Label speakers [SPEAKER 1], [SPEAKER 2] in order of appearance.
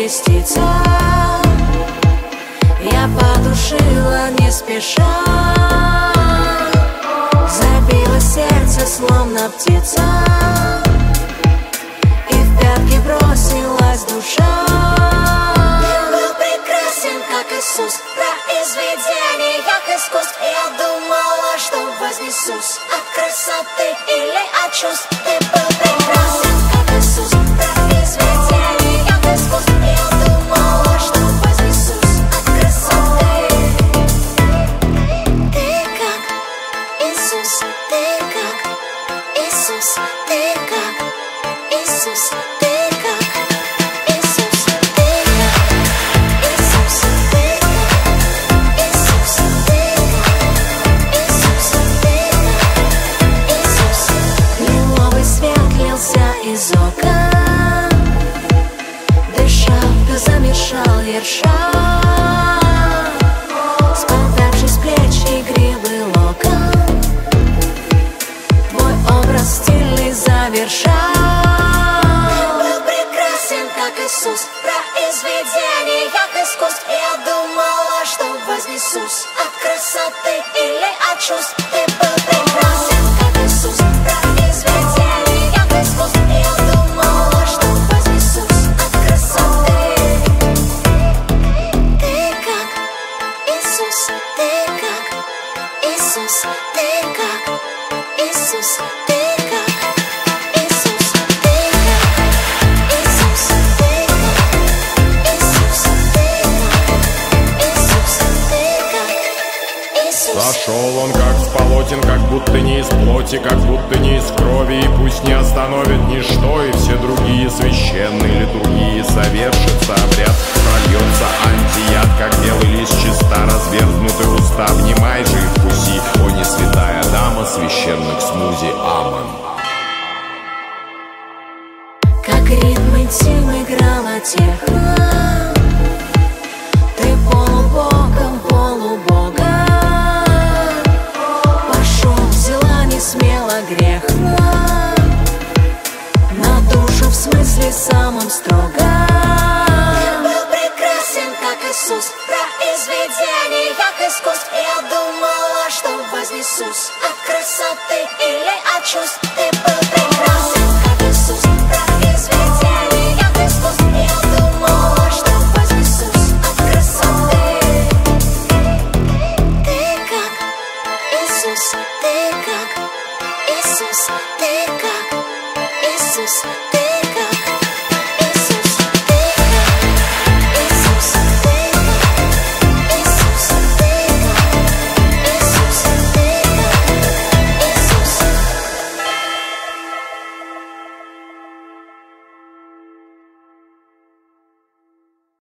[SPEAKER 1] частица. Я потушила не спеша, забило сердце, словно птица, и в пятки бросилась душа. Ты был прекрасен, как Иисус, произведение как искусств. Я думала, что вознесусь от красоты или от чувств. Ты был прекрасен, как Иисус, произведение как искусств. Я думала, что вознесусь от красоты. Ты как Иисус, ты как Иисус, ты как Иисус, ты как Иисус, ты как Иисус, ты как Иисус, ты как Иисус, ты как Иисус. Лиловый свет лился из окон, дышал, да замешал ерша, спадавший с плеч игривый локон, твой образ стильный завершал. Ты был прекрасен, как Иисус, произведение как искусств. Я думала, что вознесусь от красоты или от чувств. Ты был прекрасен, как Иисус, произведение как искусств. Я думала, что вознесусь от красоты. Ты как Иисус, ты как Иисус, ты как Иисус, ты как Иисус, ты как Иисус, ты как Иисус, ты как Иисус, ты как Иисус.
[SPEAKER 2] Сошел он как с полотен, как будто не из плоти, как будто не из крови, и пусть не остановит ничто, и все другие священные литургии совершится обряд, прольется антияд, как белый лист чиста, разверзнутые уста, внимай же и вкуси, о не святая дама священных смузи, амон.
[SPEAKER 1] Как ритм интим играла техно, ты полубогом, полубога. Пошел, взяла не смело грех на душу, в смысле самом строго. Ты был прекрасен, как Иисус, произведение как искусств. Я думала, что вознесусь от красоты или от чувств.